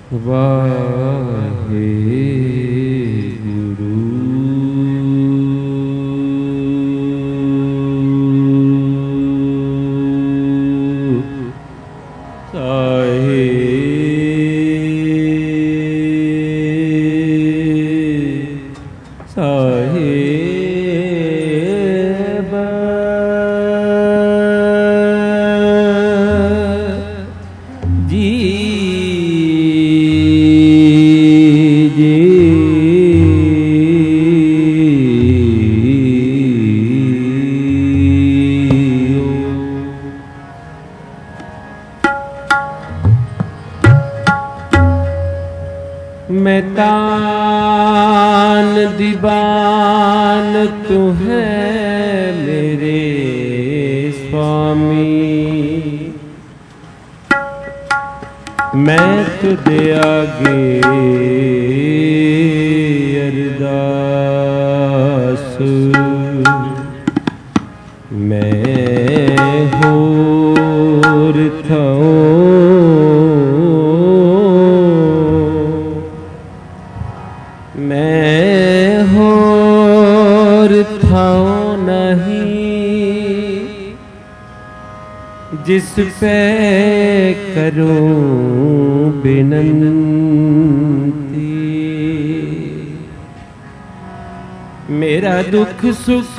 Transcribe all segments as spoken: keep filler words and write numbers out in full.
वाहे गुरु। मैं तान दीवान तू है मेरे स्वामी, मैं तुझे आगे अरदास, मैं होर थाऊं मैं होर थाऊं नहीं, जिस पे करूं बिनती। मेरा दुख सुख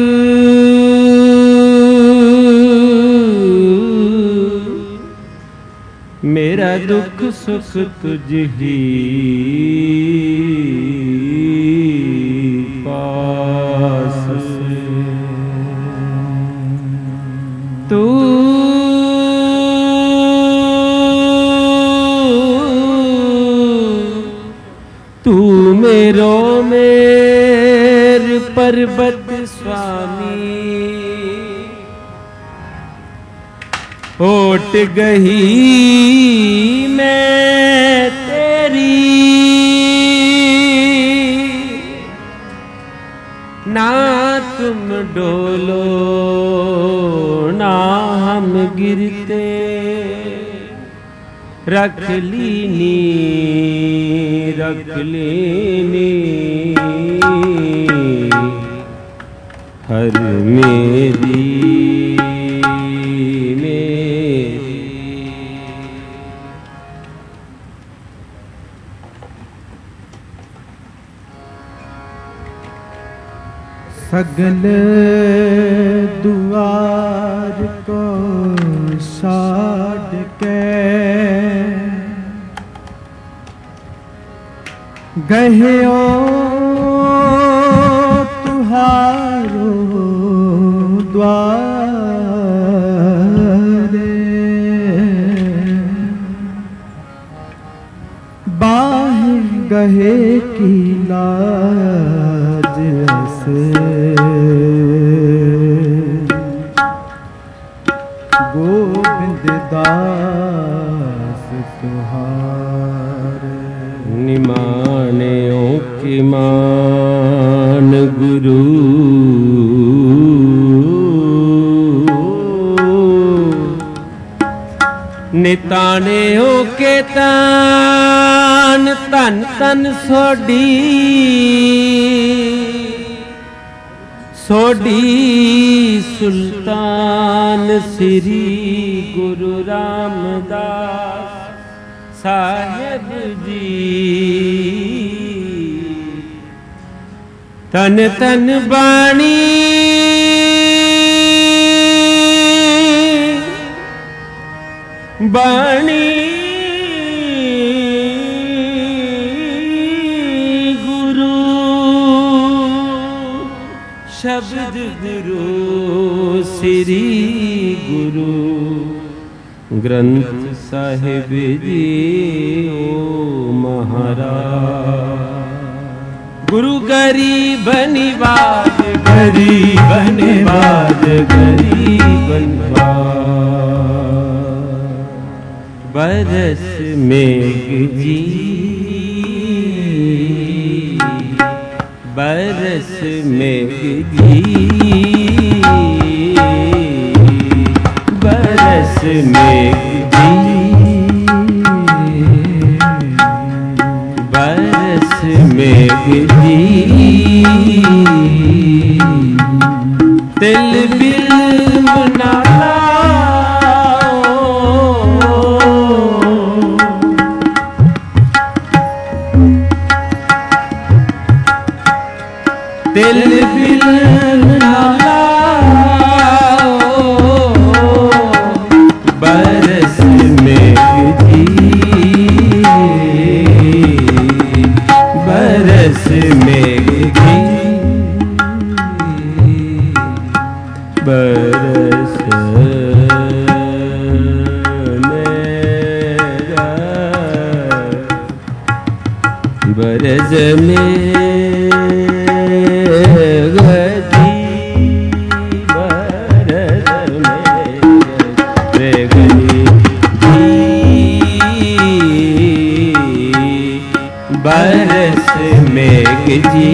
मेरा दुख सुख तुझ ही पास, तू तू मेरो मेर पर्वत स्वामी, ओट गही मैं तेरी, ना तुम डोलो ना हम गिरते, रख लीनी रख लीनी हर मेरी सगल दुआर को साड़ के गहियो तुहारो द्वारे, बाह गहे की लाज से गोविंद दास तुहारे। निमानों की मान गुरु, नितानेओं के तान तन तन सोडी, सोडी सुल्तान श्री गुरु रामदास साहेब जी। तन तन बाणी बाणी गुरु, शब्द गुरु श्री गुरु ग्रंथ साहिब जी ओ महाराज। गुरु गरीब निवाज गरीब निवाज गरीब निवाज, बरस मेघ जी बरस मेघ जी बरस मेघ जी जी तिल बिल्म ना लाओ, तिल बिल्म ना लाओ, बरस मेघ जी बरस मेघ जी बरस मेरा बरस मेघ जी बरस मेघ जी बरस मेघ जी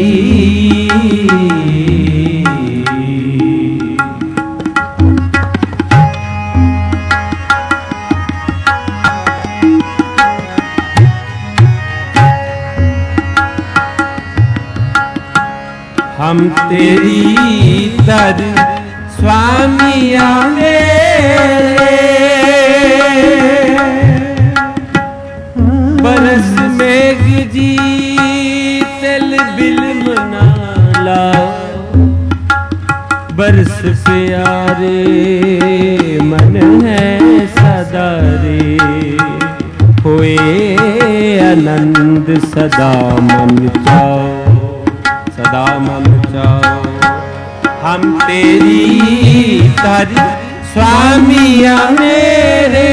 हम तेरी तर स्वामिया मेरे बरस मेघ जी तिल बिल्म ना लाओ, बरस प्यारे मन है सदा रे, होए आनंद सदा मन चाओ सदा मन चाओ। हम तेरी तर स्वामिया मेरे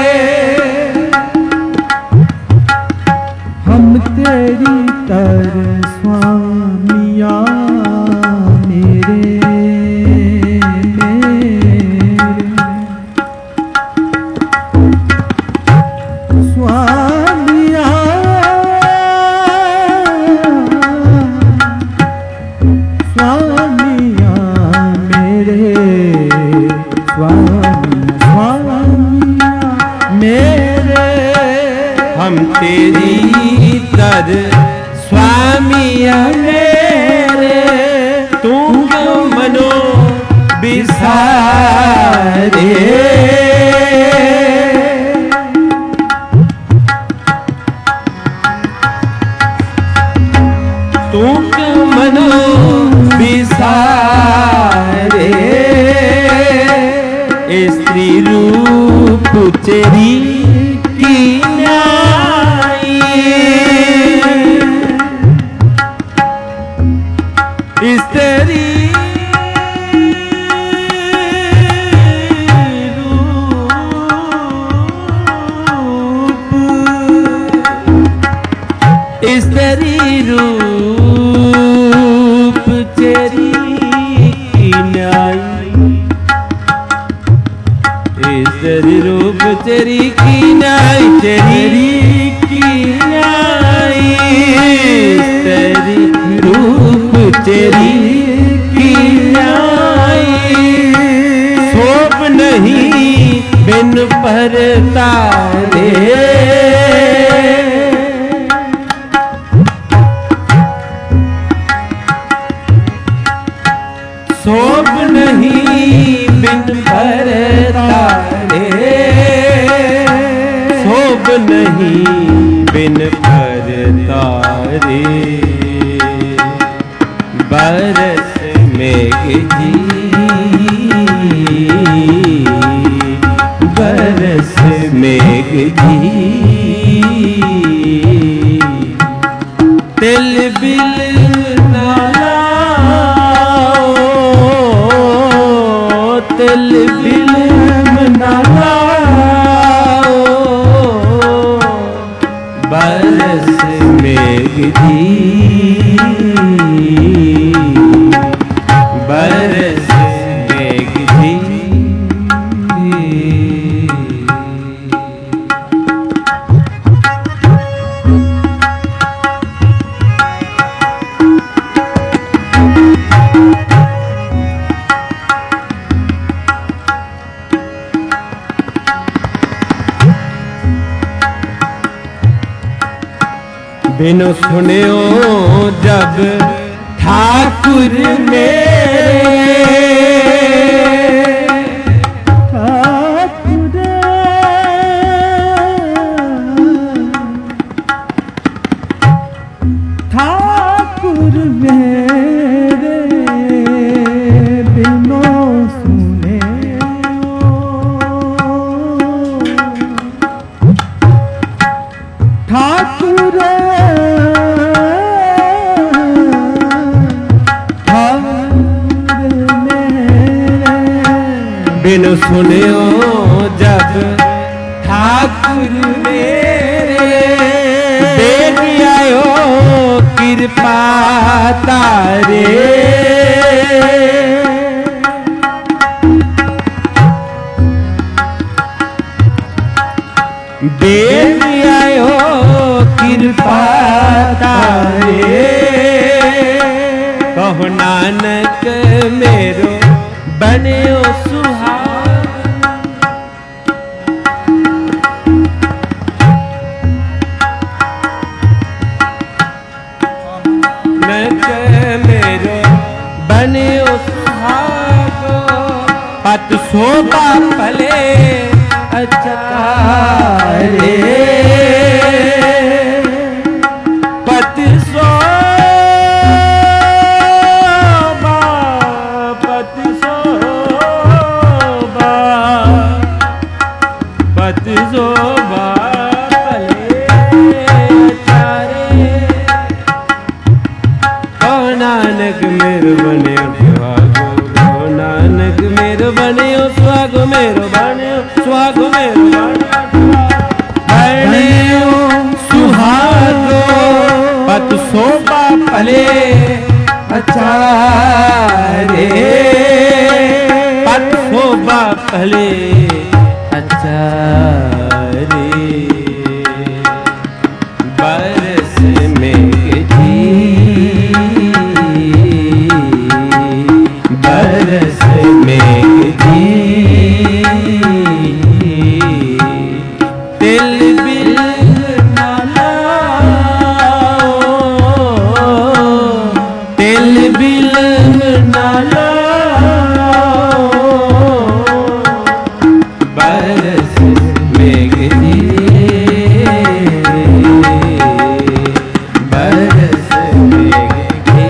हम तेरी तर स्वामिया मेरे स्वामिया स्वामिया मेरे स्वामी स्वामिया मेरे हम तेरी तर स्वामिया मेरे, तू क्यों मनो बिसारे, तू क्यों मनो बिसारे, स्त्री रूप तेरी की नाई, स्त्री रूप स्त्री रूप तेरी की नाई, स्त्री रूप तेरी की नाई, तेरी की नाई, स्त्री रूप तेरी की नाई, शोभ नहीं बिन परतारे, शोभ नहीं बिन परतारे, शोभ नहीं बिन परतारे, बरस मेघ जी बरस मेघ जी तिल बिल्म ना लाओ, तिल बिल्म ना लाओ, बरस मेघ जी बरस मेघ जी। बिनु सुनियो जब ठाकुर मेरे, ठाकुर ठाकुर मेरे बिनु सुने ठाकुर बिनु सुनियो जब ठाकुर मेरे, देख आयो कृपा तारे, देख आयो कृपा तारे। कहो नानक मेरो बनियो सुहाग, नानक मेरो बनियो सुहाग, पत शोभा पले अचारे, पत शोभा पत शोभा पत शोभा पले अचारे। ओ नानक मेरो बनियो सुहागो, ओ नानक मेरो बनियो सुहागो, मेरो बनियो सुहागो, मेरो बनियो सुहागो, पत शोभा पले अचारे, पत शोभा पले अचारे। बरस मेघ जी, बरस मेघ जी, तिल बिल ना लाओ, तिल बिल ना लाओ, बरस मेघ जी, बरस मेघ जी,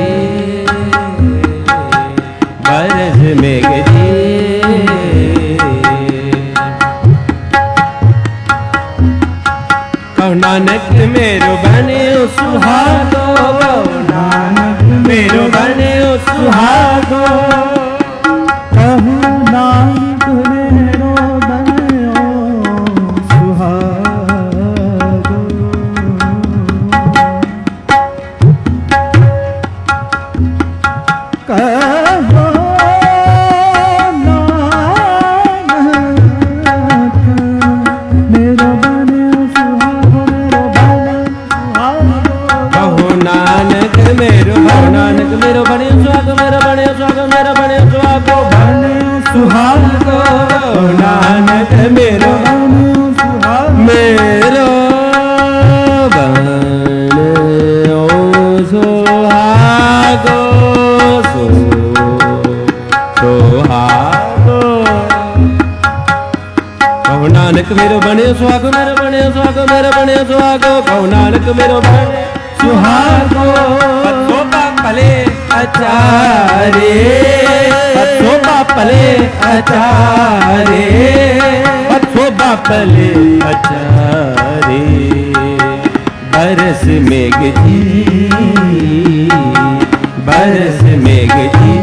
बरस मेघ जी। कहो नानक मेरो बनियो सुहागो, नानक मेरो बनियो सुहागो, कहूँ नानक मेरो बनियो सुहागो। कहो नानक मेरो बनियो सुहागो, मेरो बनियो सुहागो, सुहागो नानक मेरो मेरो बनियो सुहागो, सो सुहागो। कहो नानक मेरो बनियो सुहागो, मेरो बनियो सुहागो, मेरो बनियो सुहागो, कहो नानक मेरो बनियो सुहागो, शोभा पले अचारे, शोभा पले अचारे, शोभा पले अचारे। बरस मेघ जी, बरस मेघ जी,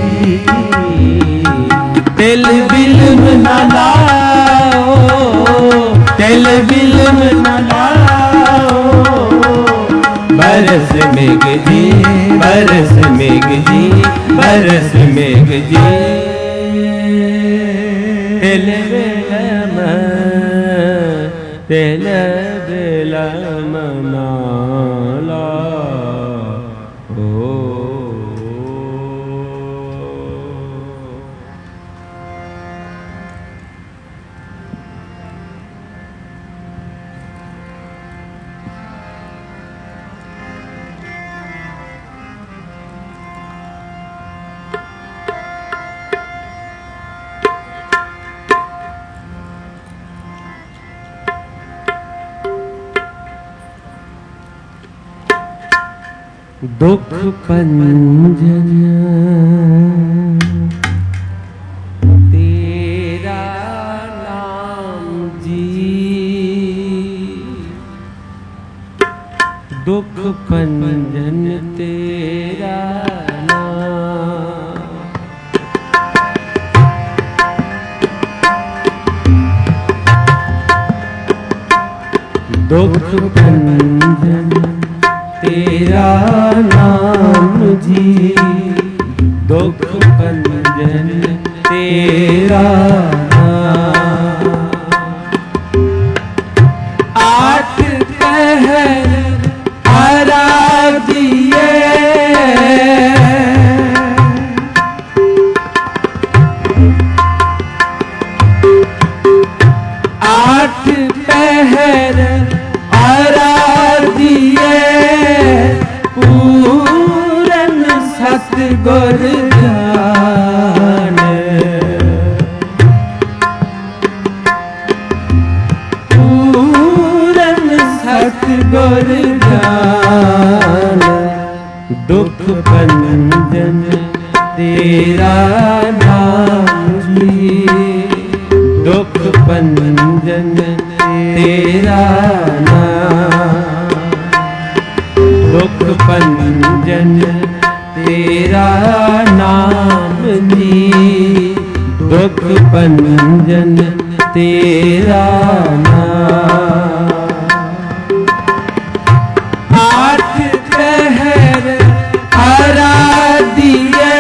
तिल बिल्म न लाओ, तिल बिल्म न लाओ, बरस मेघ जी, बरस मेघ जी, बरस मेघ जी। तिल बिलम तिल बिलम नाला ओ। दुख पंजन तेरा नाम जी, दुख पंजन तेरा नाम, दुख पंजन तेरा नाम जी, दुख पंजन तेरा नाम। आठ पहर आराधिए, आठ पहर आराधिए, पूरन सतगुर ज्ञान, पूरन सतगुर ज्ञान, दुख पंजन तेरा नाम जी, दुख पंजन तेरा नाम, दुख पंजन तेरा नाम जी, दुख पंजन तेरा नाम। आठ पहर आराधिए,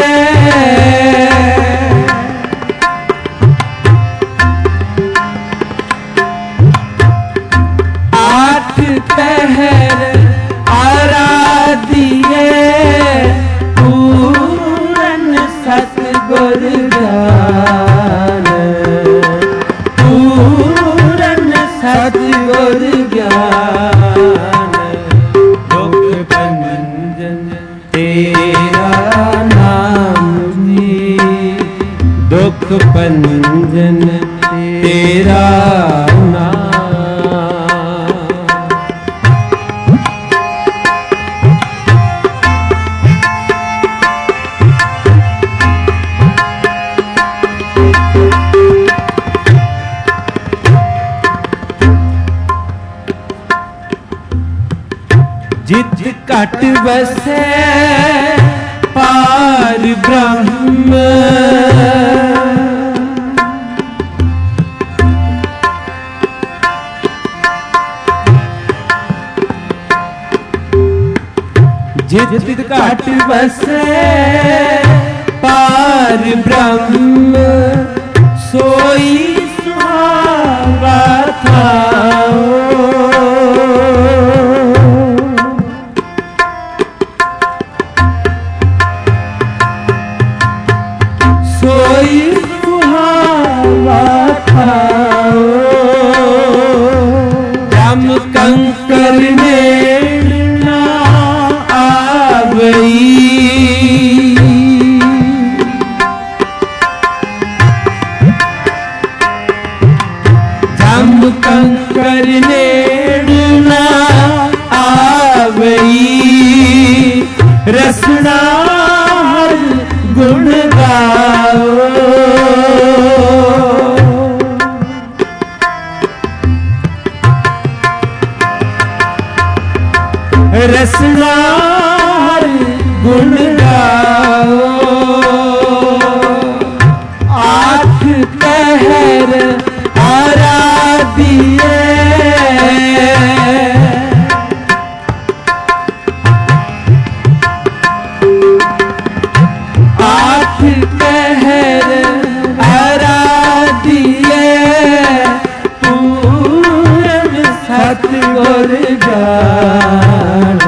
आठ पहर आराधिए, पूरन सतगुर ज्ञान, पूरन सतगुर ज्ञान, दुख पंजन तेरा नाम जी, दुख पंजन तेरा नाम। जित घट बसे पार ब्रह्म, जित घट बसे पार ब्रह्म, सोई सुहावा थाओ, सोई सुहावा थाओ, जम कंकर में ना आवई, जम कंकर नेड़ ना आवई, रसना हर गुण गाओ, रसना हर गुण गाओ, आठ पहर आराधिए, आठ पहर आराधिए, पूरन सतगुर ज्ञान,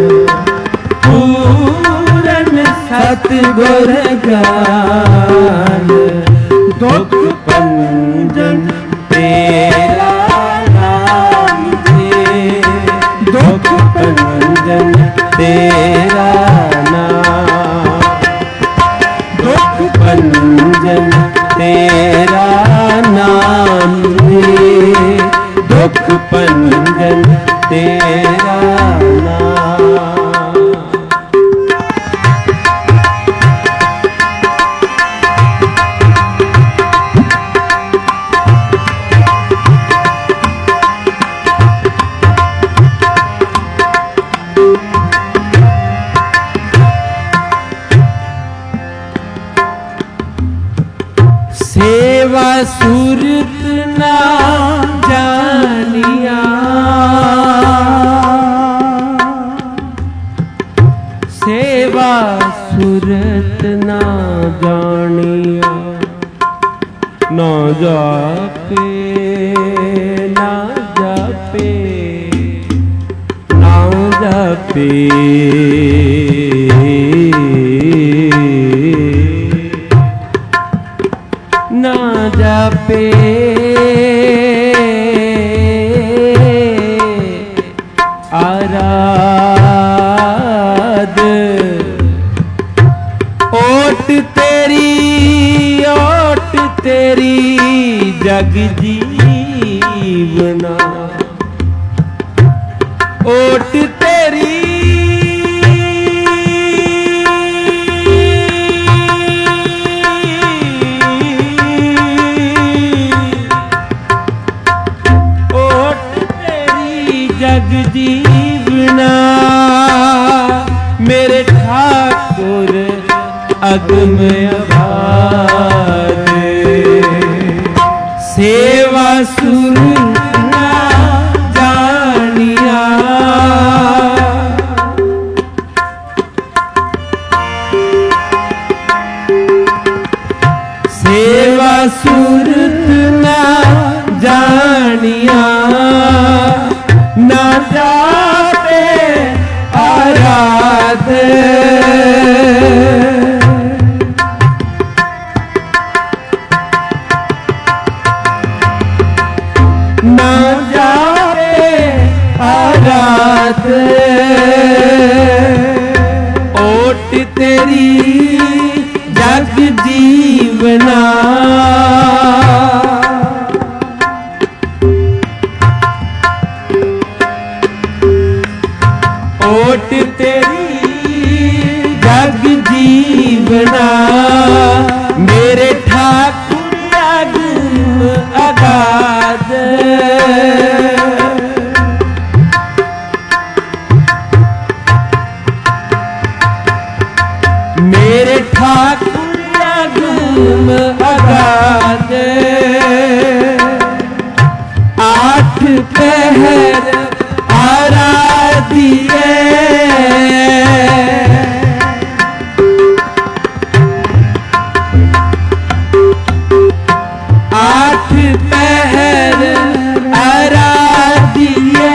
पूरन सतगुर ज्ञान, दुख पंजन तेरा नाम जी, दुख पंजन तेरा नाम, दुख पंजन तेरा नाम जी, दुख पंजन तेरा नाम। सेवा सूरत ना जानिया, सेवा सूरत ना जानिया, ना जापे ना जापे ना जापे ना जापे आराध ओट तेरी ओट तेरी जग जीवना, ओट तेरी जग जीवना, मेरे ठाकुर अगम अगाध, सेवा सूरत ना जानिया, सेवा सूरत ना जानिया, ना जाते आराध, ना जाते आराध, ओट तेरी जग जीवना, ओट तेरी जग जीवना, मेरे ठाकुर अगम अगाध, मेरे ठाकुर अगम अगाध, आठ पहर आराधिए, आठ पहर आराधिए,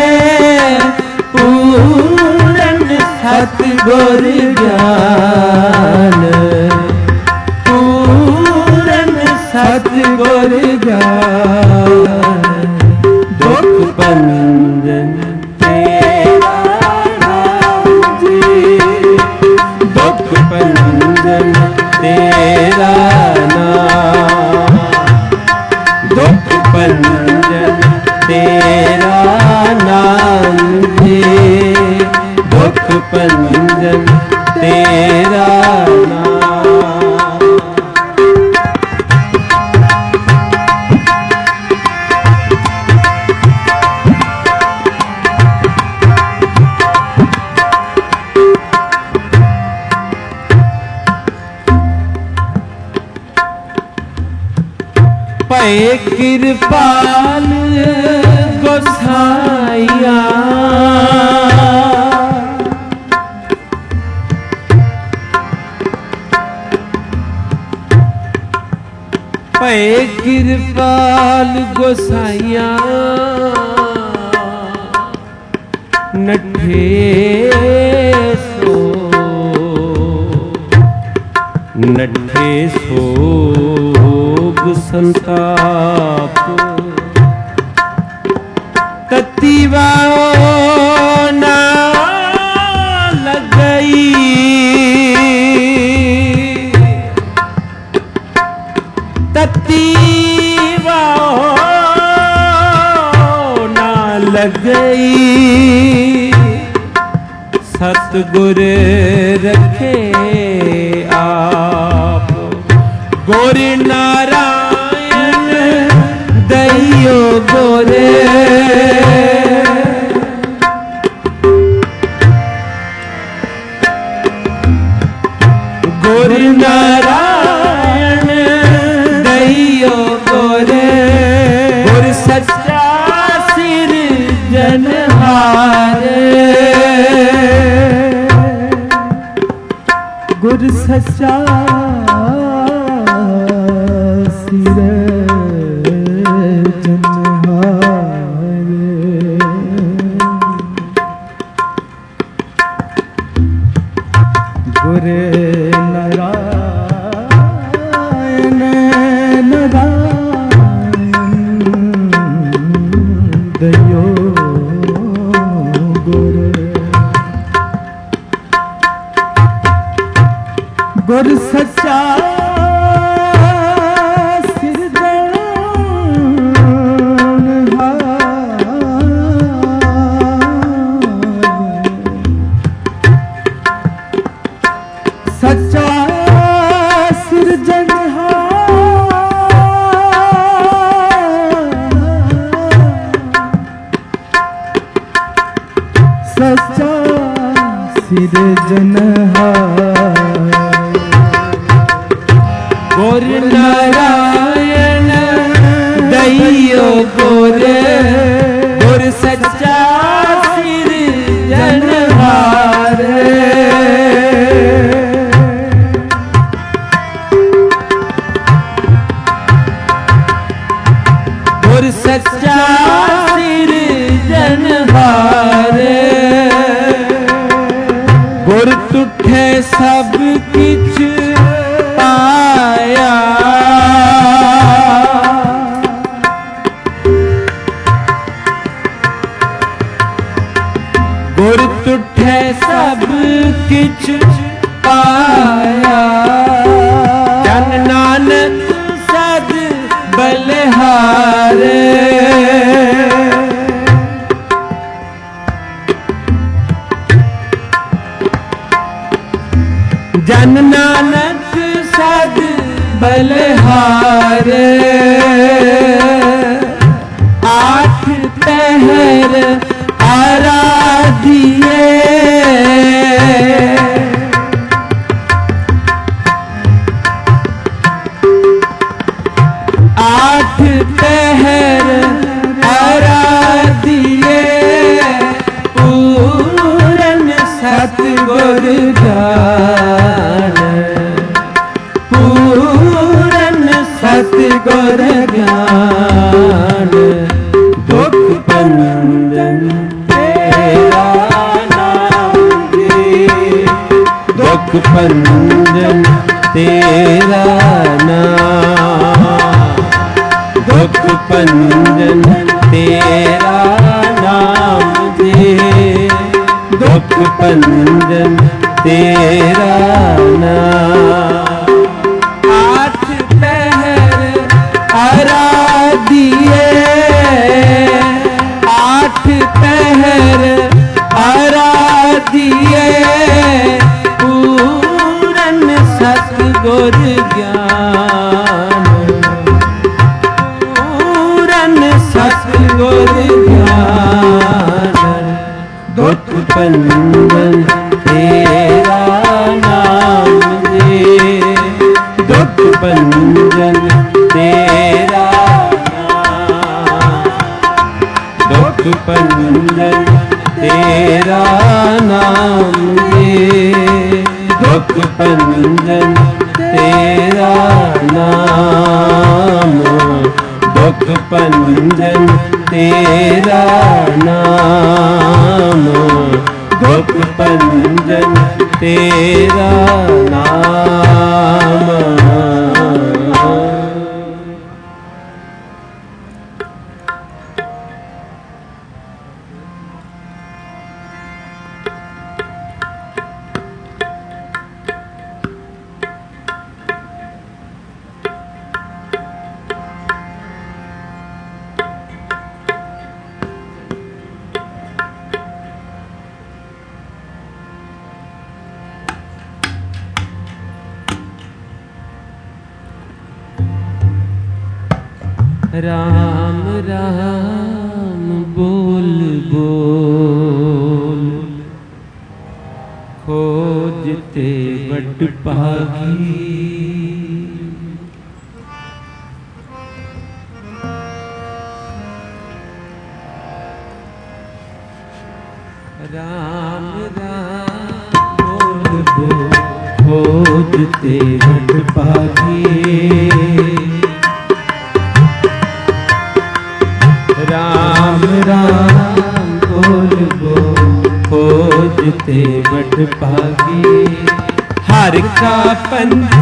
पूरन सतगुर ज्ञान, पूरन सतगुर ज्ञान, दुख भंजन तेरा नाम जी, दुख भंजन तेरा नाम, दुख भंजन तेरा नाम जी, दुख भंजन तेरा नाम। भय कृपाल गोसाइया, भय कृपाल गोसाइया, नठे सो नठे सोग संताप, ततीवाओ ना लगई, ततीवाओ ना लगई, सतगुर रखे आप, गोर नारायण दइयो गोरे, गोर नारायण दइयो गुर सच्चा सिर गुर नारायण नारायण दयो गुर गुर सच्चा सच्चा सिरजनहार गुर नारायण दइयो गुर गुर सच्चा सिरजनहार गुर सच्चा सिरजनहार गुर तुठे सब किछ पाया गुर तुठे सब किछ पाया जन नानक सद बलिहारे जन नानक सद बलिहारे आठ पहर आराधिए आठ पहर आराधिए पूरन सतगुर ज्ञान पूरन सतगुर ज्ञान दुख पंजन तेरा नाम दे दुख पंजन तेरा नाम दुख पंजन तेरा नाम दे दुख पंजन तेरा नाम आठ पहर आराधिए आठ पहर आराधिए पूरन सतगुर ज्ञान पूरन सतगुर ज्ञान दुख पंजन तेरा नाम दे दुख पंजन तेरा नाम दुख पंजन तेरा नाम दे दुख पंजन तेरा नाम दुख पंजन तेरा नाम दुख पंजन तेरा नाम राम राम बोल बोल खोजते बड़ भागी राम राम बोल बोल खोजते बट पागे। राम राम बोल बोल खोजते बट पागे। हर का पंथ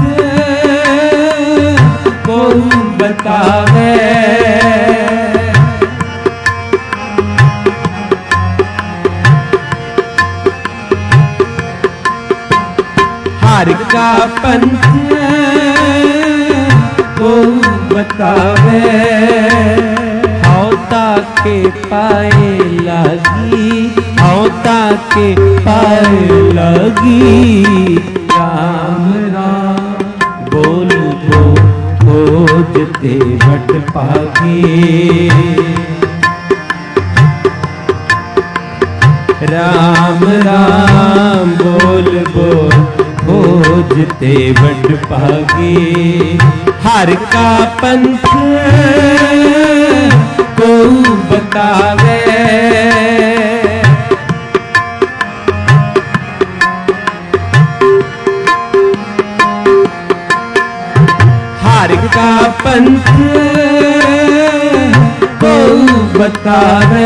को बतावे। हर का पंथ को बतावे। औता के पाए लगी, औता के पाए लगी। राम राम बोल बोल खोजते बट पागे। राम राम बोल बोल खोजते बट पागे। हर का पंथ को बतावे। हर का पंथ को बतावे।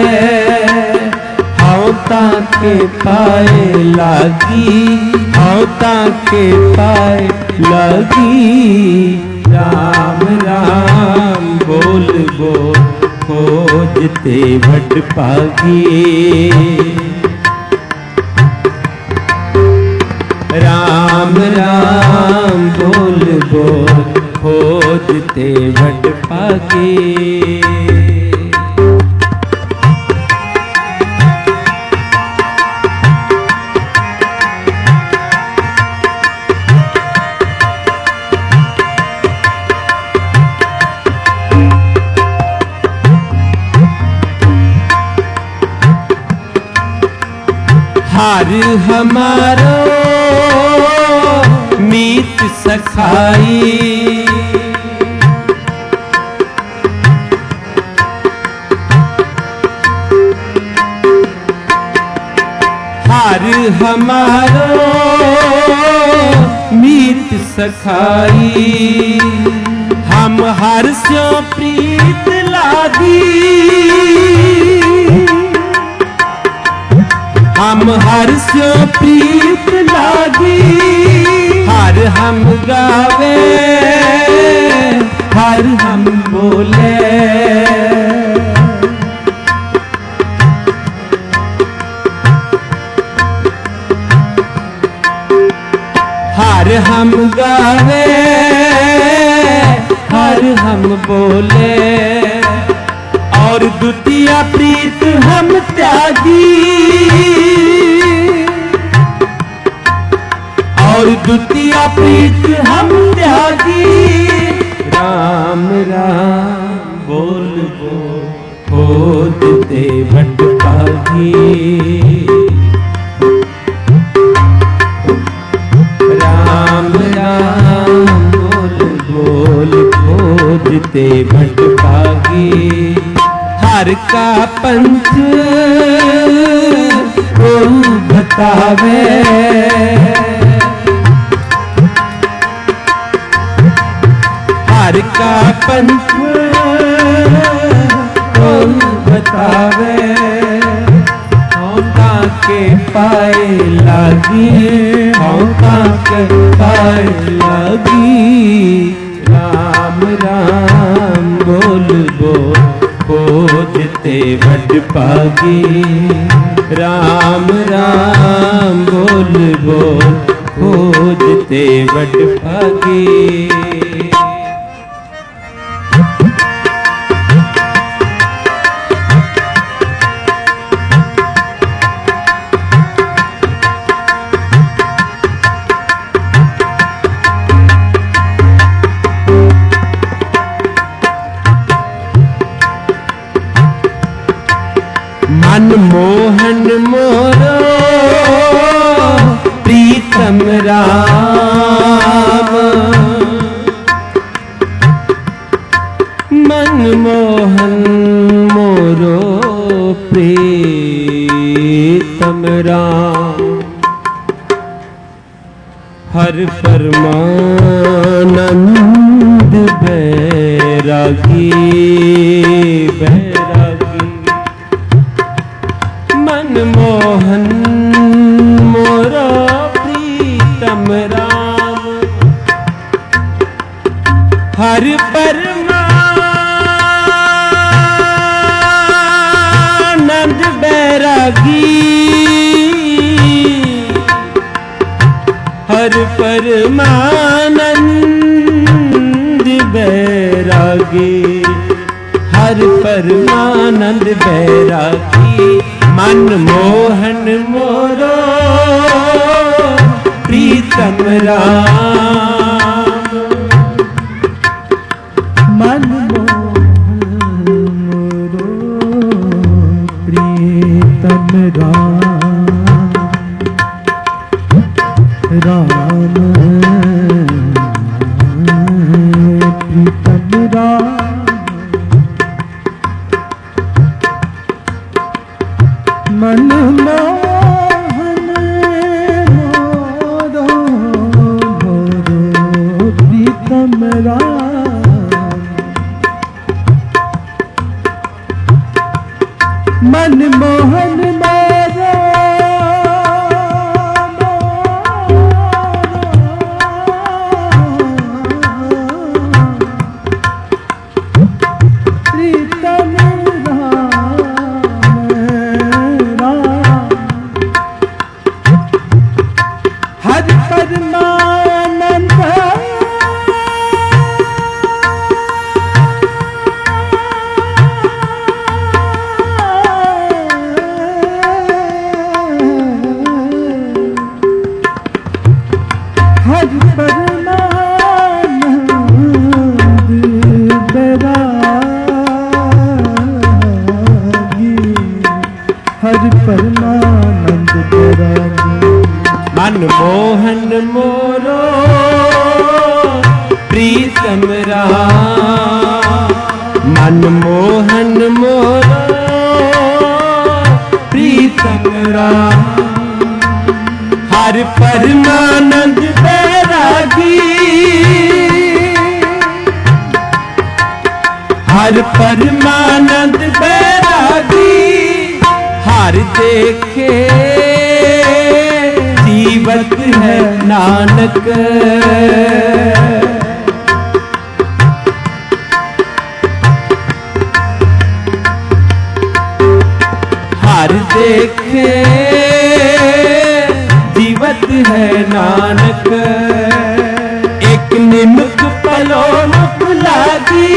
औता के पाए लागी, औता के पाए लगी। राम राम बोल बोल खोजते बट पागे। राम राम बोल बोल खोजते बट पागे। हर हमारो मीत सखाई। हर हमारो मीत सखाई। हम हर स्यो प्रीत लागी। हम हर स्यो प्रीत लागी। हर हम गावे, हर हम बोले। हर हम गावे, हर हम बोले। और द्वितीय प्रीत हम त्यागी। और द्वितीय प्रीत हम त्यागी। राम राम बोल बोल खोजते बट पागे। राम राम बोल बोल खोजते बट पागे। हर का पंथ को बतावे। हर का पंथ को बतावे। औता के पाए लागी, औता के पाए लगी। राम राम बोल बोल खोजते बट पागे। राम राम बोल बोल खोजते बट पागे। मनमोहन मोरो प्रीतम राम। मनमोहन मोरो प्रीतम प्रीतम राम। हर परमानंद बैरागी बैरागी मनमोहन मोरा प्रीतम राम। हर परमानंद बैरागी हर परमानंद बैरागी हर परमानंद बैरागी मनमोहन मोरो प्रीतम राम। मनमोहन मोरो प्रीतम राम। राम प्रीतम राम। मनमोहन मोरो मोरो प्रीतम राम। मनमोहन मोरो परमानंद बैरागी। मनमोहन मोरो प्रीतम राम। मनमोहन मोरो प्रीतम राम। हर परमानंद बैरागी हर परमानंद बैरागी हर देखे जीवत है नानक। हर देखे जीवत है नानक। एक निमुख पलो मुख लागी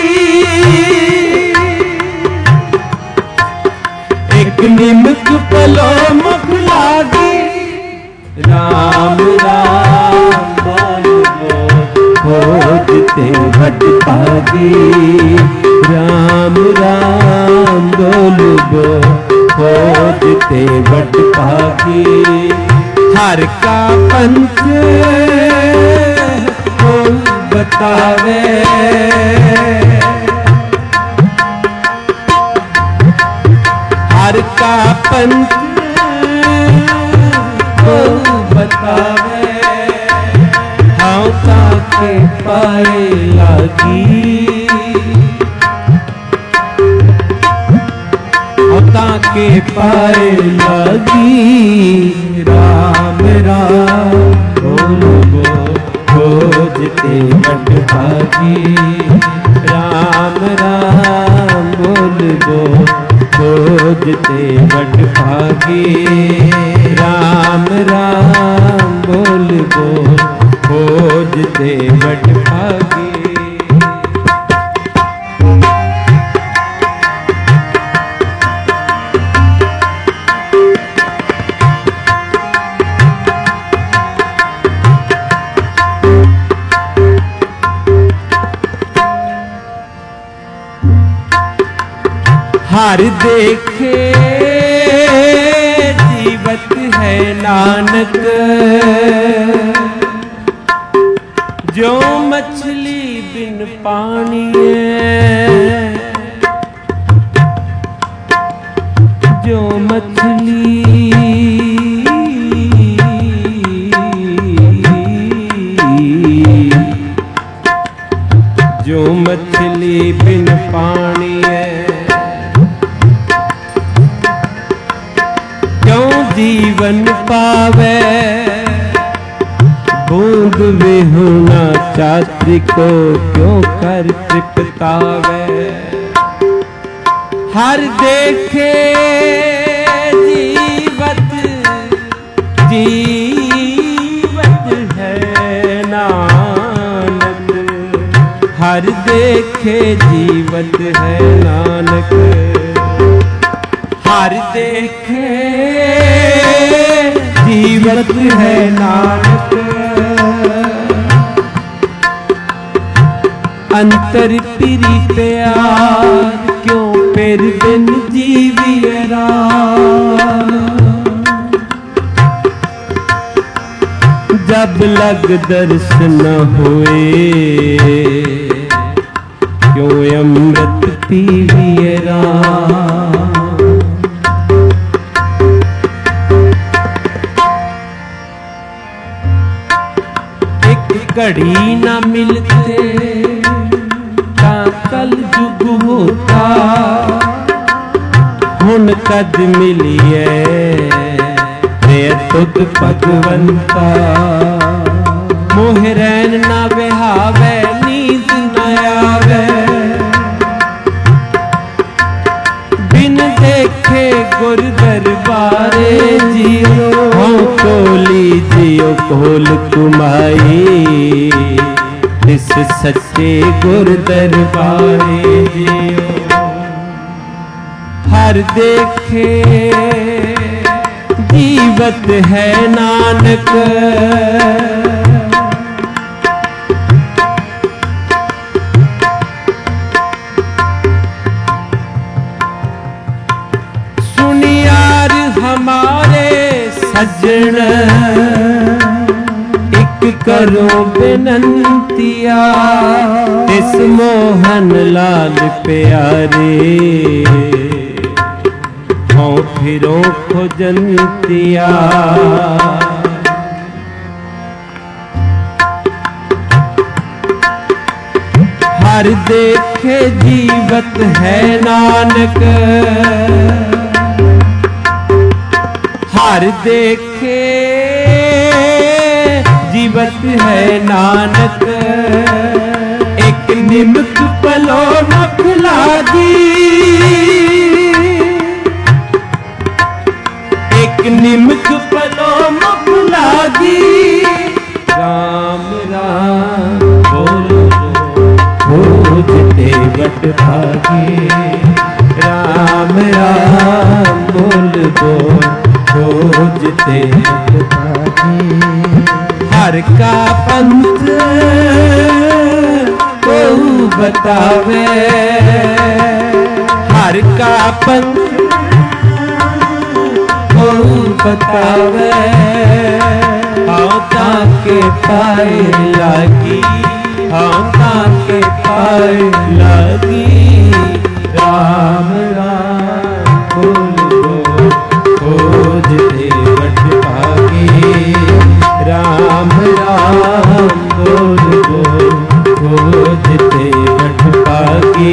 एक निमुख पलो मुख लागी। राम राम बोलो खोजते भट पागी। राम राम बोलो खोजते भट पागी। हर का पंथ को बतावे हर का पंथ को बतावे। हाँ ताके पाए लागी हाँ ताके पाए लागी। राम राम बोलो खोजते भट भागी। राम राम बोलो खोजते भट भागी। राम राम बोल बोल खोजते भट भागी। हर देखे जीवत है नानक। जो मछली बिन पानी जो मछली जीवन पावे। बूंद विहुना छात्री को क्यों कर तृप्तावे। हर देखे जीवत जीवत है नानक। हर देखे जीवत है नानक। हर देखे जीवत है नानक। अंतर तेरी प्यार क्यों फिर बिन जीवियरा। जब लग दर्शन हुए क्यों अमृत पीवियरा। एक घड़ी न मिलते कल जुग होता। हुन कद मिलिए तुद भगवंता। मोह रैन ना बिहावे नींद न आवे। बिन देखे गुर दरबारे जियो। हो कोली जियो कोल कुमाई। इस सच्चे गुर दरबारे जियो। हर देखे जीवत है नानक। सुनियार हमारे सज्जन करो बेनंतिया। इस मोहन लाल प्यारे हो फिरो खोजंतिया। हर देखे जीवत है नानक। हर देखे जीवत है नानक। एक निमित पलो नख लागी। एक निमित पलो नख लागी। राम राम बोलो खोजते बट भागे। राम राम बोल बोल खोजते बट भागे। हर का पंथ को बतावे। हर का पंथ को बतावे। हाँ ताके पाए लागी। हाँ ताके पाए लागी। राम राम बोल बोल खोजते बट भागे। राम राम बोल बोल खोजते बट भागे।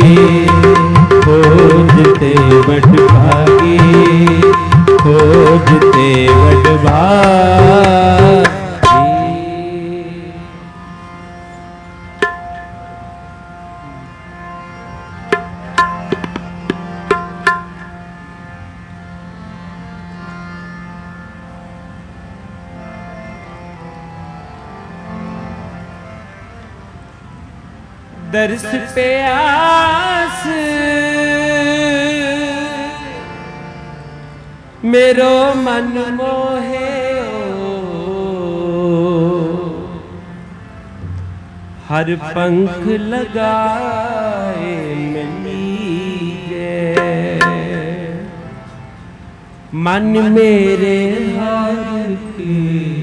खोजते बट भागे। खोजते बट भागे। दर्श प्यास मेरो मन मोहे। हर पंख लगाए मिलीगे। मन मेरे हर के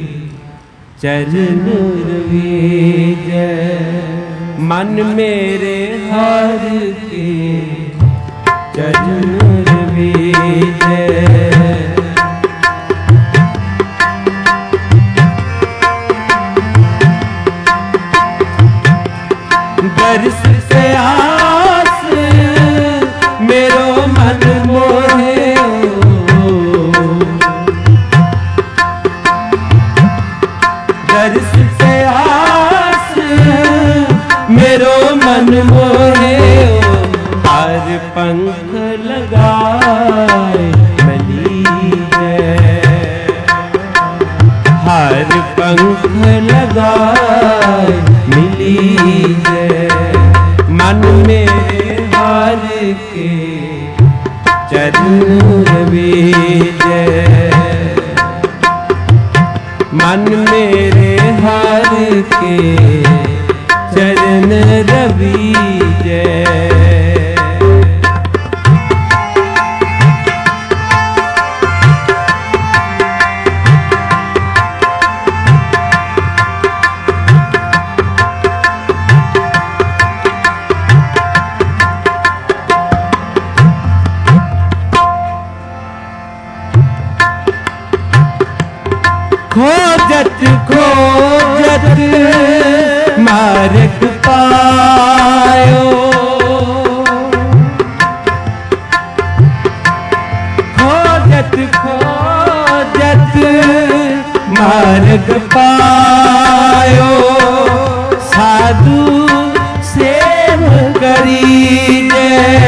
चरण रवीजे। मन मेरे हर के चरण रवीजे। दर्श से आस मेरो मन मोहे। पंख लगाए लीजे, हर पंख लगाए लीजे। मन मेरे हार के चरण रवीजे, मन मेरे हार के चरण रवीजे। खोजत खोजत मार्ग पायो, खोजत खोजत मार्ग पायो। साधु सेव करीजे,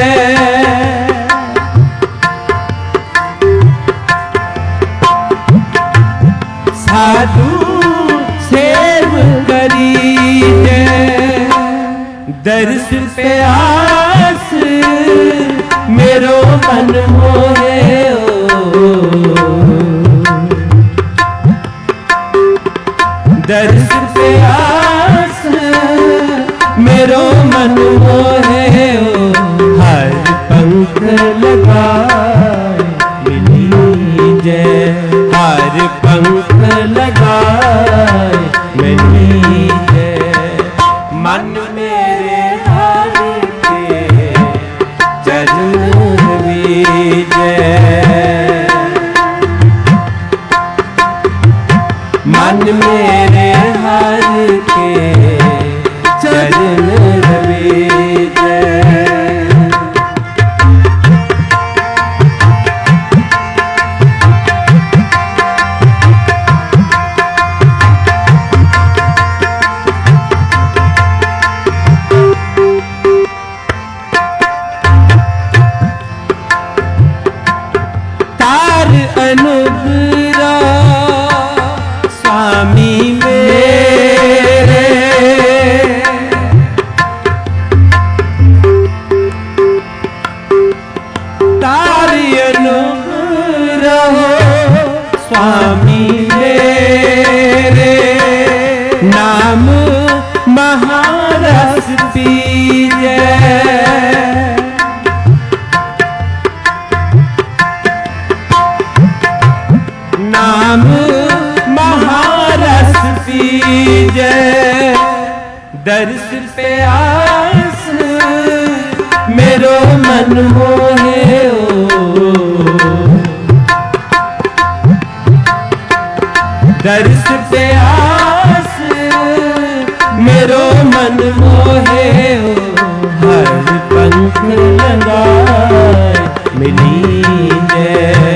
साधु सेव करीजे। दर्श प्यास मेरो मन मोहे ओ, दर्श प्यास मेरो मन मोहे ओ। हर पंख लगाए लीजे, हर पंख लगाए लीजे। मन मेरे हार के चरण रवीजे, मन मेरे हार के चरण रवीजे। अनुग्रह स्वामी मेरे, तारी अनुग्रह स्वामी मेरे। नाम महारस पीजे, नाम महारस पीजे। दर्श प्यास मेरो मन मोहे ओ, दर्श प्यास मेरो मन मोहे ओ। हर पंख लगाए लीजे,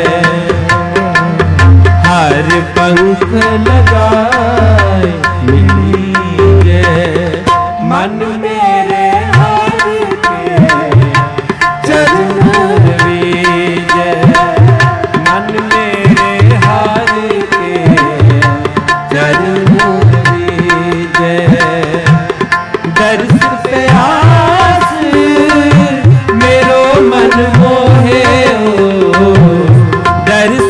हर पंख लगाए लीजे। मन मेरे हार के चरण रवीजे, मन मेरे हार के चरण रवीजे। दर्श प्यास मेरो मन मोहे ओ, दर्श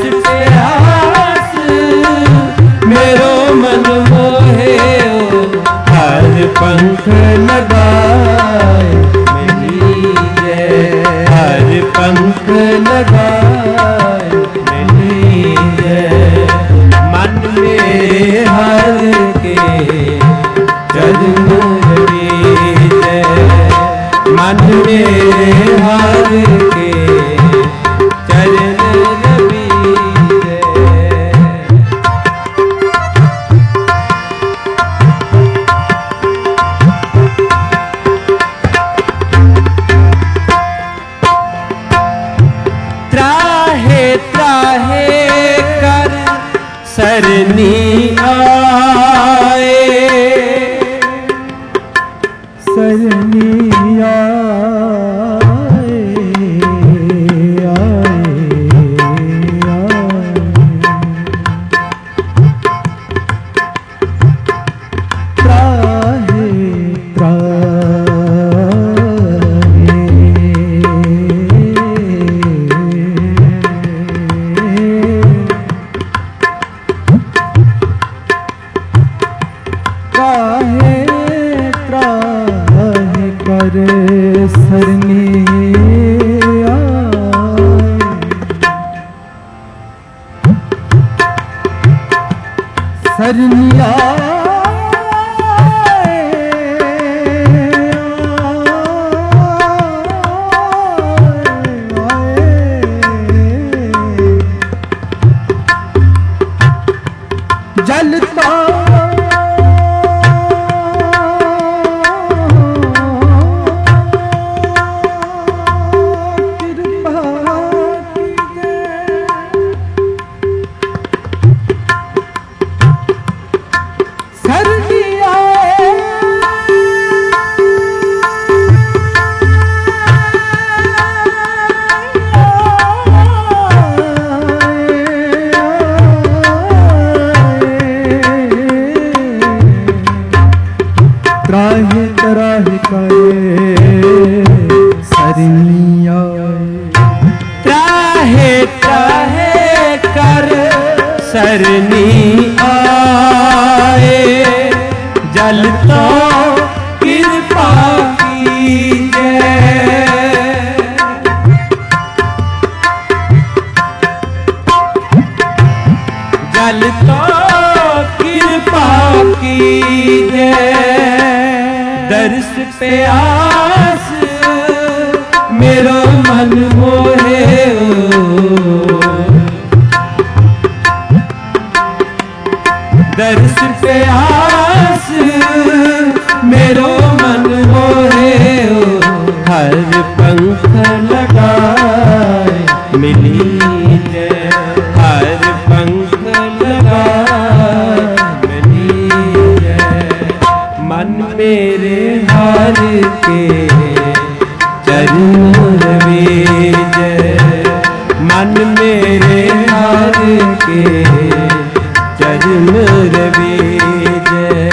मेरो मन मोहे ओ। हर पंख लगाए लीजे, हर पंख लगाए लीजे। मन मेरे हार के चरण रवीजे, मन मेरे हार के चरण रवीजे। त्राहे त्राहे कर सरनी आए, सरनी आए सरनिया जलता त्राहि त्राहि करे सरनिया त्राहे त्राहे कर सरनी आए जल तो कृपा कीजे जल तो कृपा कीजे दर्श पे आस मेरो मन मोहे दर्श पे आस मेरो मन मोहे हर पंख लगाए मिली जय हर पंख लगाए मिली जय मन मेरे हार के चरण रवीज मन मेरे हार के चरण रवीज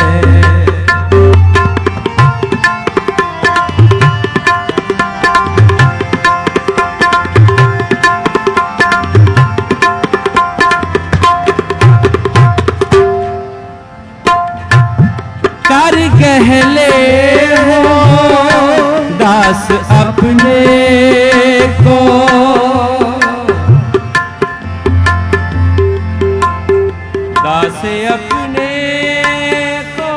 कर गहले हो दास अपने को दास अपने को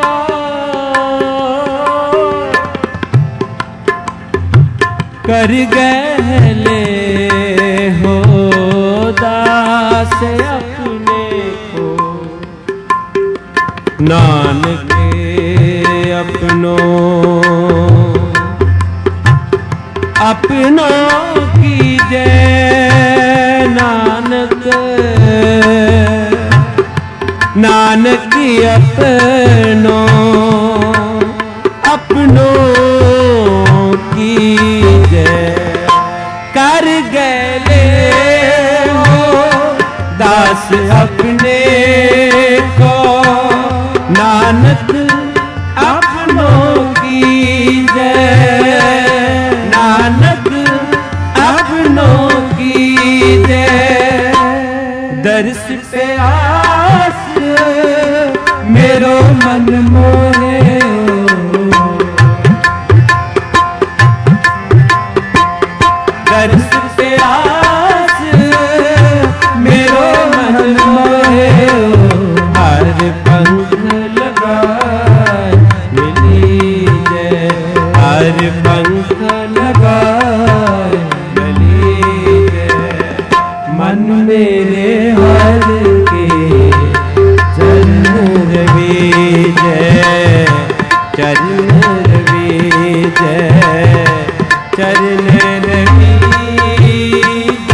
कर गहले हो दास अपने को नानक अपनों अपनों की जय नानक नानक की अपनों अपनों की जय कर गले हो दास अपने को नानक अपनों की जय नानक अपनों की जय दर्श पे आस मेरो मन मोहे दर्श पे आस मेरो मन मोहे हर पंख लगाए मिली जय हर पंख लगाए मिली जय मन मेरे हर के चरण रवीज चरण रवीज चरण रवीज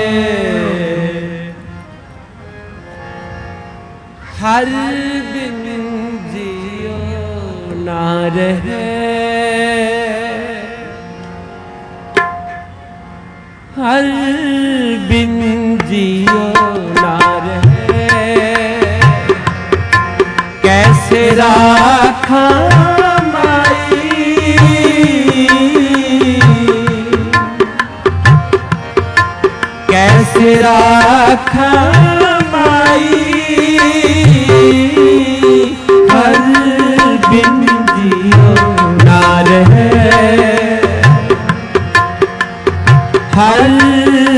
हर बिन जियो ना रहे हर बिन जियो ना रहे कैसे राखा माई कैसे राखा माई हर बिन जियो ना रहे हर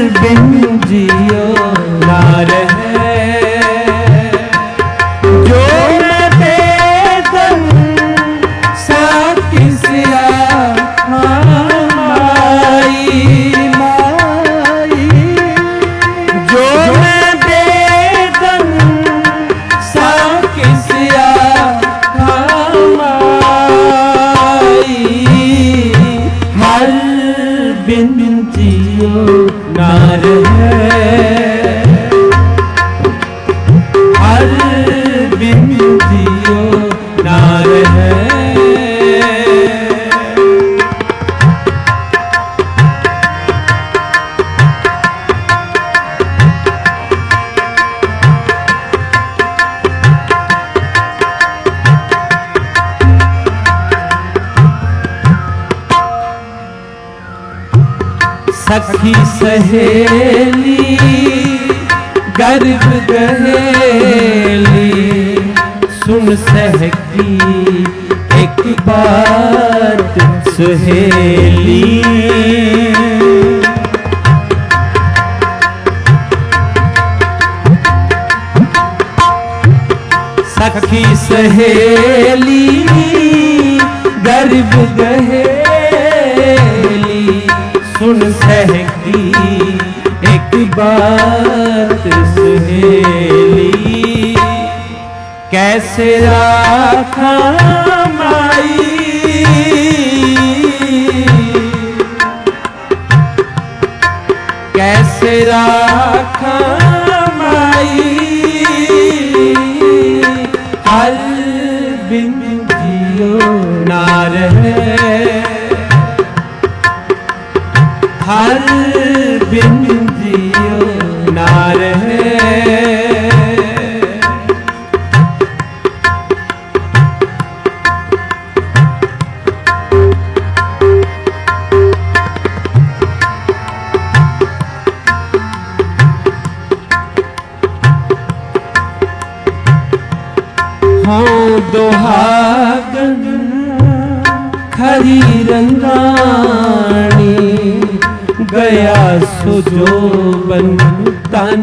बिन जियो ना रहे जो सखी सहेली गर्भ गहेली सुन सहकी एक बात सुहेली। सखी सहेली गर्भ गहेली सुन सहकी एक बात सुहेली। कैसे राखा माई कैसे राखा माई हर बिन जियो ना रहे हर बिन जियो ना रहे। हाँ दोहागन खरी रंगानी गया सुजो बन तन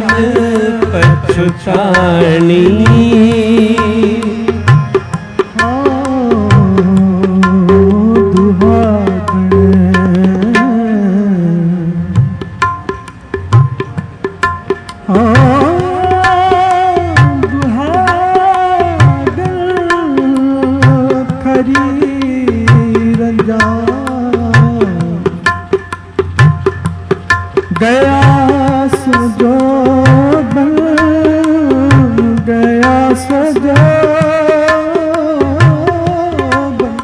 पछुतानी। गया सजो बन गया सजो बन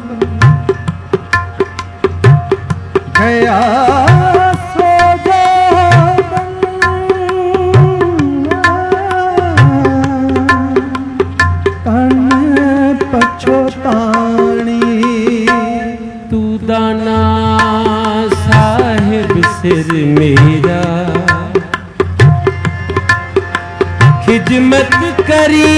गया सजो बन तन पछोतानी। तू दाना साहिब सिर मेरा खिदमत करी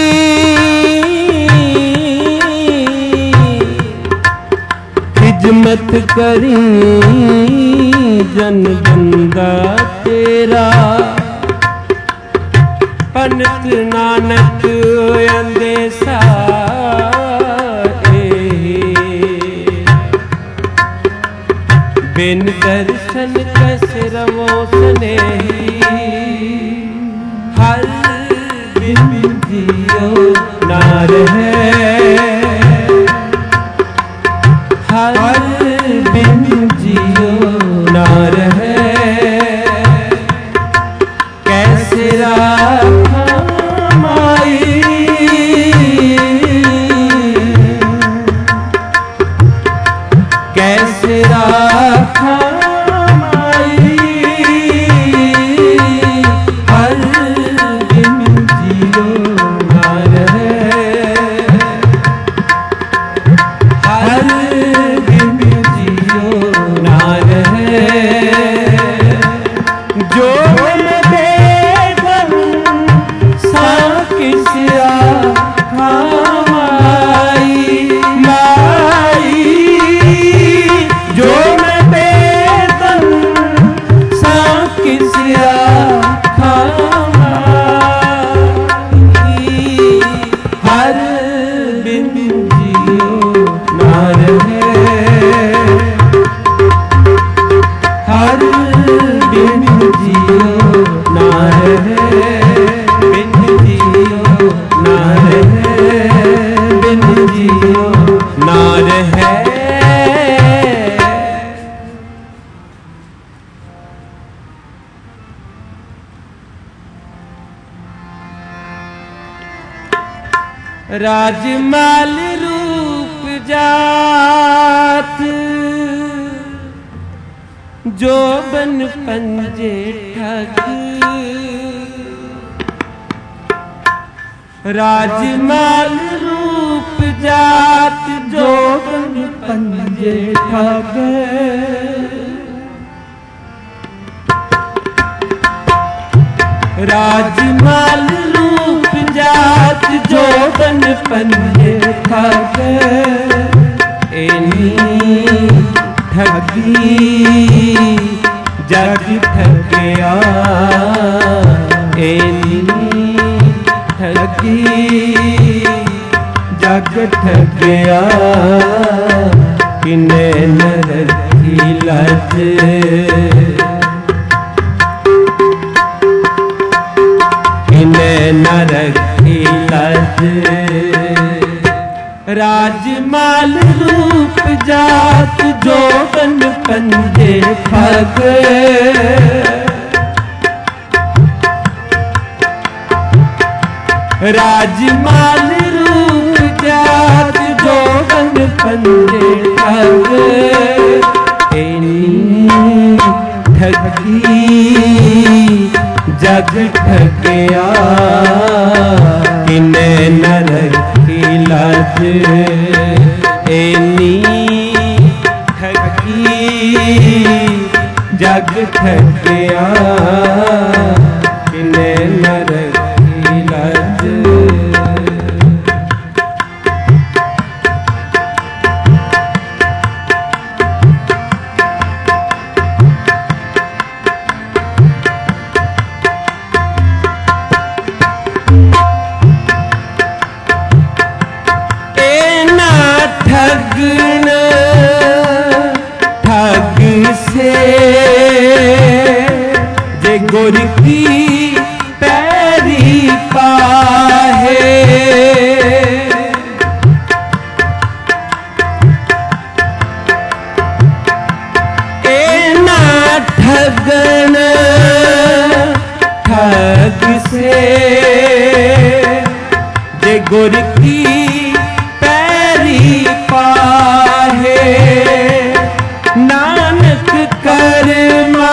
खिदमत करी जन बंदा तेरा पंडित नानक अंदेसा बिन दर्शन कैसे रवो स्नेही हर बिन जियो ना रहे हर बिन जियो ना रहे। कैसे राखा माई कैसे राखा माई हर दिन जियो ना रहे हर दिन जियो ना रहे। जो मैं बेगम सा किस राखा माई माई जो मैं बेदम सा किस राखा माई हर बिन जियो ना रहे हर बिन जियो ना रहे बिन जियो ना रहे बिन जियो ना रहे। राजमाल रूप जात जो बन पंजे ठग राजमाल रूप जात जो बन पंजे ठग राजमाल रूप जात जोबन पंजे ठग एनी ठगी जग ठगिया एनी ठगी जग ठगिया किने न रखी लज किने न रखी लज राजमाल रूप जात जोबन पंजे ठग राजमाल रूप जात जोबन पंजे ठग एनी ठगी जग ठगिया किने न रखी लज एनी ठगी जग ठगिया किने न रखी लज ठगन ठग से जे गुर की पैरी पाहे ए ना ठगन ठग से जे गुर की पाहे नानक कर्मा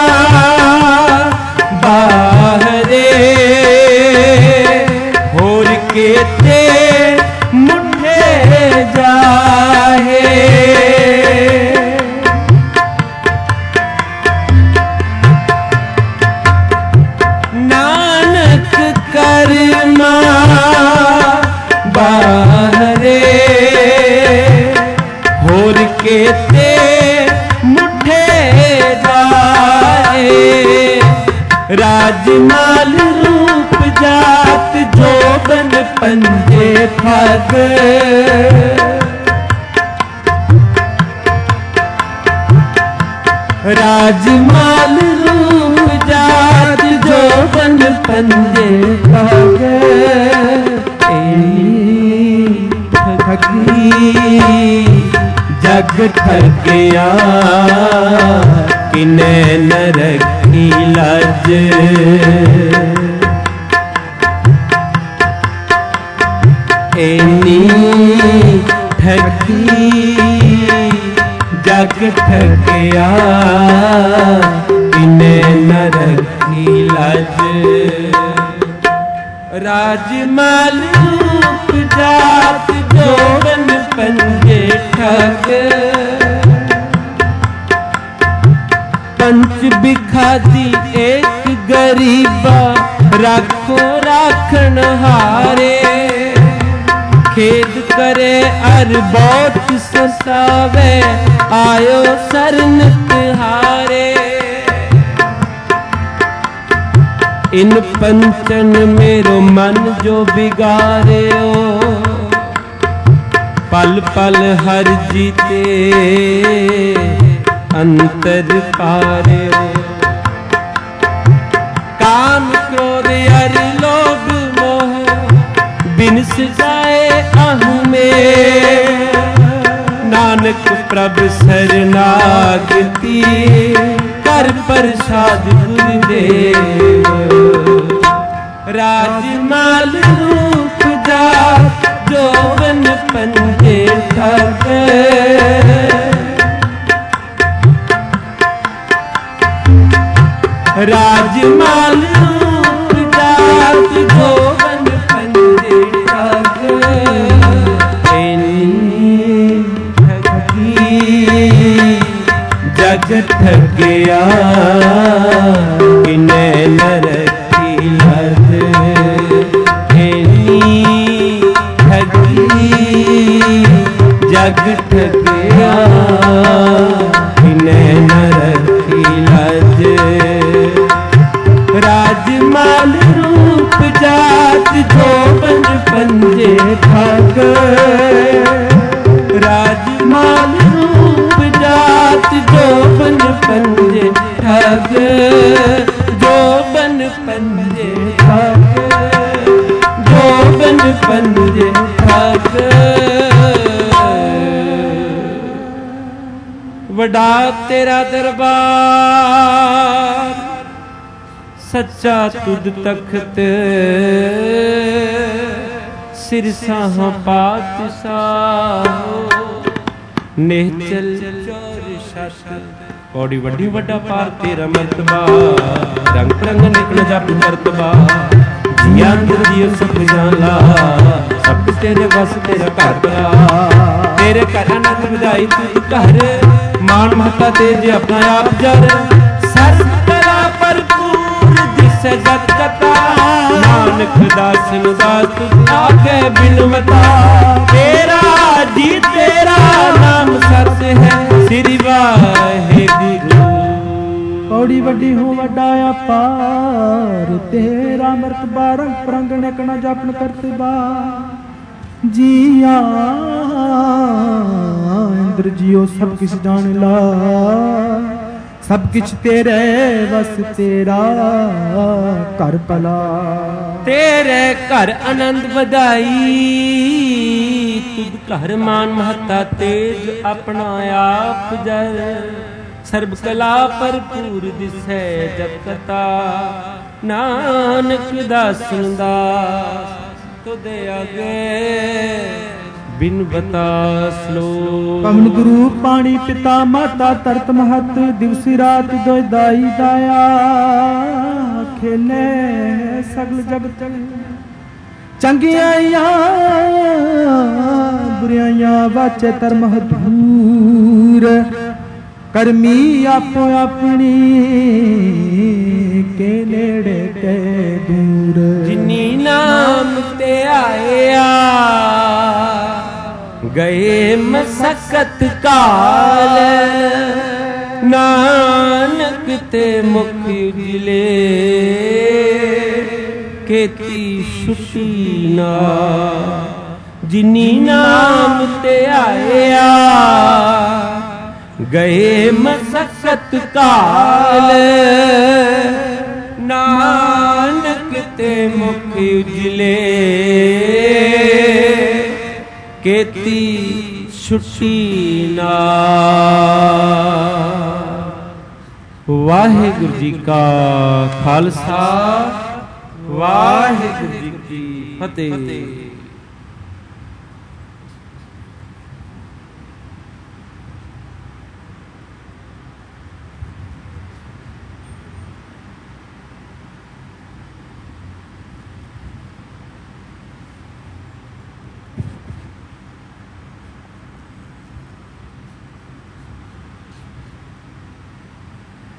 बाहरे होर के ते मुठे जाहे नानक कर्मा बाहरे होर के ते मुठे जाए राजमाल रूप जात जोबन पंजे ठग राजमाल रूप जात जोबन पंजे ठग ठगी जग ठगिया किने न रखी लज एनी ठगी जग ठगिया किने न रखी लज राजमाल रूप जात जोबन पंजे ठग पंच बिखादी एक गरीबा राखो राखन हारे खेद करे अर बहुत सतावे आयो सरन तिहारे इन पंचन मेरो मन जो बिगारे ओ पल पल हर जीते अंतर पारे ओ काम क्रोध अर लोभ मोह बिनस जाए अहु में नानक प्रभ शरणागति कर प्रसाद गुरुदेव राजमाल रूप जात जोबन पंजे ठग राजमाल रूप जात जोबन पंजे ठग जग ठगिया किने न रखी लज वडा तेरा दरबार, सच्चा तुद तख्त सिरसाह पातशाह। निहचल चौर शत पौड़ी वड्डी वड्डा पार तेरा मर्तबा, रंग रंग निकल जप मर्तबा। जिया अंदर जियो सब जाला, सब तेरे बस तेरा घर भला। तेरे घर आनंद बधाई तुद घर, मान महता तेज अपना आप जर। सर्व कला भरपूर दिसे जत कथा, नानक दास दास आगे बिनवता। तेरा जी तेरा नाम सत है, श्री वाहेगुरु। पौड़ी वड्डी हो वड्डा अपार, तेरा मर्तबा रंग परंग निकना जपन करतबा। जिया इंद्र जियो सब किछ जान ला, सब किछ तेरे बस तेरा घर भला। तेरे घर आनंद बधाई तुद घर, मान महता तेज अपना आप जर। सर्ब कला भरपूर दिसै जप कथा, नानक दासन दास तुदे आगे बिन बता श्लोक। पवन गुरु पानी पिता माता तरत महत, दिवस रात दोय दाई दाया। खेले सगल जगत चंगियां बुरियां वाचे धर्म दूर। करमी आपो अपनी के नेड़े के दूर। जिनी नाम ते आया गए मसकत काल, नानक ते मुख उजले केती सुटी ना। जिनी नाम ते आया गए मसकत काल, नानक ते मुख उजले केती छुट्टी ना। वाहिगुरु जी का खालसा, वाहिगुरु जी की फतेह।